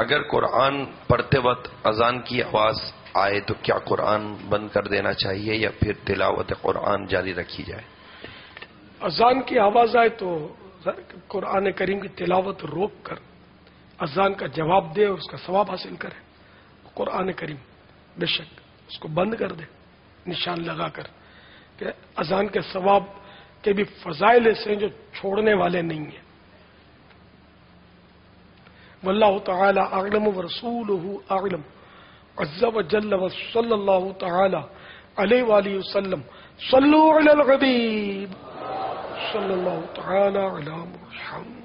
अगर कुरान पढ़ते वक्त अजान की आवाज आए तो क्या कुरान बंद कर देना चाहिए या फिर तिलावत कुरान जारी रखी जाए? अजान की आवाज आए तो कुरान करीम की तिलावत रोक कर अजान का जवाब दे और उसका सवाब हासिल करे। कुरान करीम बेशक उसको बंद कर दे निशान लगाकर कि अजान के सवाब के भी फजाइल ऐसे जो छोड़ने वाले नहीं है। वल्लाहु तआला अअलम व रसूलुहु अअलम अज़्ज़ा व जल्ल व सल्लल्लाहु तआला अलैहि व आलिहि वसल्लम सल्लु अलल हबीब सल्लल्लाहु तआला अला मुहम्मद।